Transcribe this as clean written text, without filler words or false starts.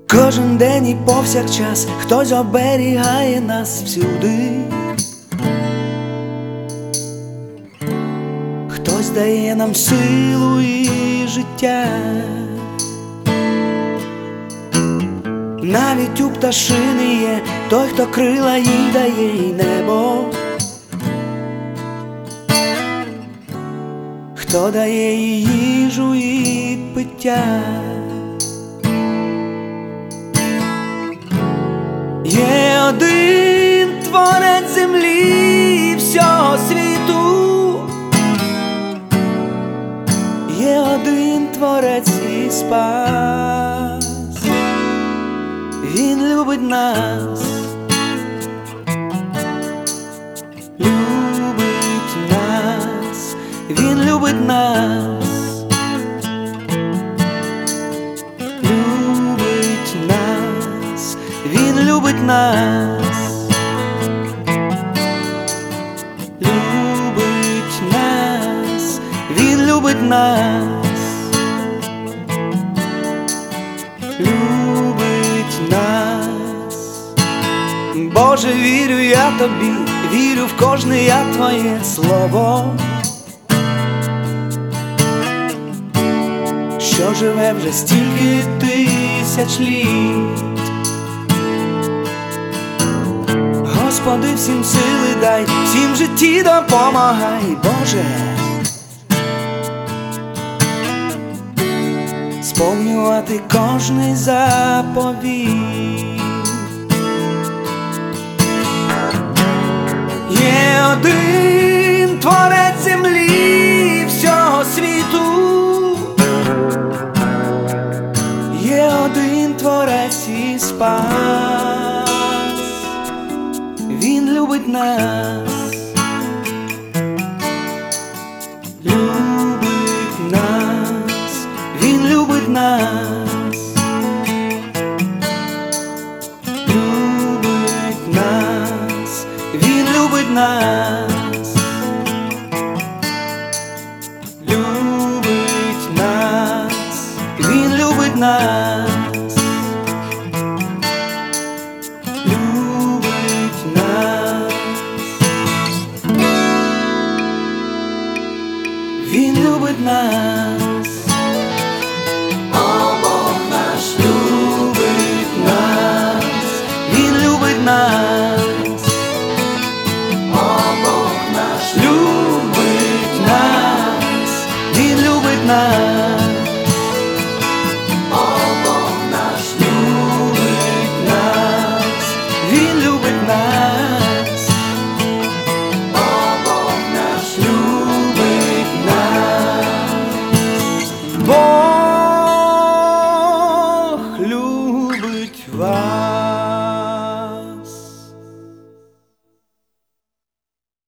Кожен день і повсякчас хтось оберігає нас всюди, хтось дає нам силу і життя. Навіть у пташини є той, хто крила їй дає, і небо, хто дає їй їжу і пиття. Є один творець землі і всього світу, є один творець і спас. Він любить нас, любить нас, він любить нас, любить нас, він любить нас, любить нас, він любить нас, любить нас. Боже, вірю я тобі, вірю в кожне я твоє слово, що живе вже стільки тисяч літ. Господи, всім сили дай, всім в житті допомагай, Боже, сповнювати кожний заповіт. Є один творець землі і всього світу, є один творець і спас. Він любить нас, любить нас, він любить нас, любить нас, він любить нас, любить нас, він любить нас. Він любить нас, О, Бог наш любить нас, він любить нас, О, Бог наш любить нас, він любить нас.